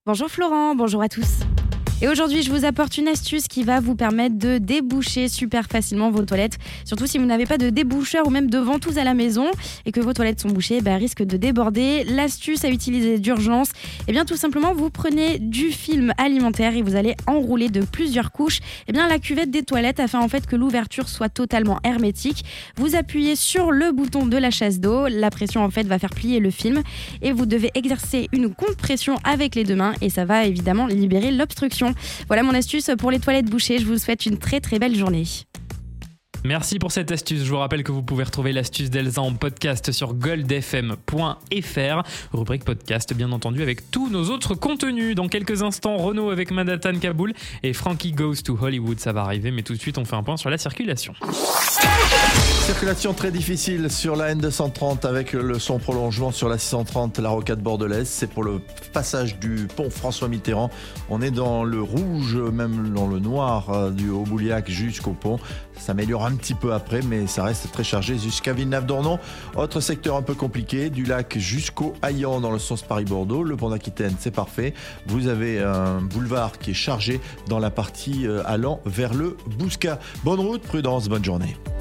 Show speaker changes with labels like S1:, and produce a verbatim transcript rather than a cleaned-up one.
S1: Bonjour Florent, bonjour à tous. Et aujourd'hui, je vous apporte une astuce qui va vous permettre de déboucher super facilement vos toilettes. Surtout si vous n'avez pas de déboucheur ou même de ventouse à la maison et que vos toilettes sont bouchées, bah, risquent de déborder. L'astuce à utiliser d'urgence, eh bien tout simplement, vous prenez du film alimentaire et vous allez enrouler de plusieurs couches eh bien, la cuvette des toilettes afin en fait que l'ouverture soit totalement hermétique. Vous appuyez sur le bouton de la chasse d'eau, la pression en fait va faire plier le film et vous devez exercer une compression avec les deux mains et ça va évidemment libérer l'obstruction. Voilà mon astuce pour les toilettes bouchées. Je vous souhaite une très très belle journée.
S2: Merci pour cette astuce. Je vous rappelle que vous pouvez retrouver l'astuce d'Elsa en podcast sur gold f m point f r, rubrique podcast bien entendu avec tous nos autres contenus. Dans quelques instants, Renaud avec Madatan Kaboul et Frankie Goes to Hollywood, ça va arriver, mais tout de suite on fait un point sur la circulation.
S3: Circulation très difficile sur la N deux cent trente avec le son prolongement sur la six cent trente, la rocade bordelaise. C'est pour le passage du pont François Mitterrand. On est dans le rouge, même dans le noir du Haut-Bouliac jusqu'au pont. Ça s'améliore un petit peu après, mais ça reste très chargé jusqu'à Villeneuve-d'Ornon. Autre secteur un peu compliqué, du lac jusqu'au Haillan dans le sens Paris-Bordeaux. Le pont d'Aquitaine, c'est parfait. Vous avez un boulevard qui est chargé dans la partie allant vers le Bouscat. Bonne route, prudence, bonne journée.